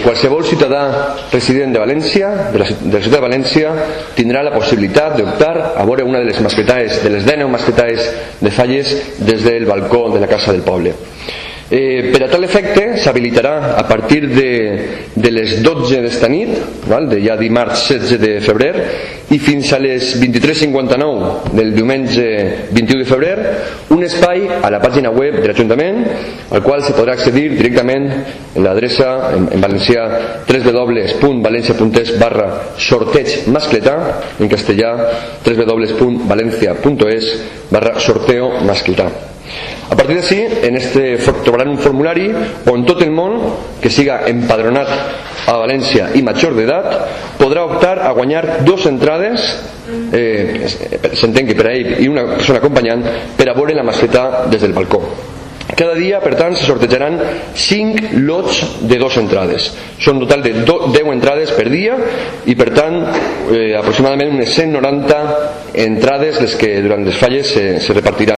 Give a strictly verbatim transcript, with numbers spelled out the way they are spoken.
qualsevol ciutadà resident de València, de la, de la ciutat de València, tindrà la possibilitat d'optar a veure una de les mascletaes, de les deu mascletaes de Falles des del balcó de la Casa del Poble. Eh, per a tal efecte s'habilitarà a partir de, de les dotze d'esta nit, val? De ja dimarts setze de febrer, i fins a les vint-i-tres cinquanta-nou del diumenge vint-i-u de febrer, un espai a la pàgina web de l'Ajuntament al qual se podrà accedir directament en l'adreça en, en valencià w w w punt valencia punt es barra sorteig mascletà, en castellà w w w punt valencia punt es barra sorteo mascletà. A partir d'ací, en este trobaran un formulari on tot el món que siga empadronat a València i major d'edat podrà optar a guanyar dues entrades, eh, s'entén que per a ell i una persona acompanyant, per a veure la mascletà des del balcó. Cada dia, per tant, se sortejaran cinc lots de dues entrades. Són un total de deu entrades per dia i, per tant, eh, aproximadament unes cent noranta entrades les que durant les falles se, se repartiran.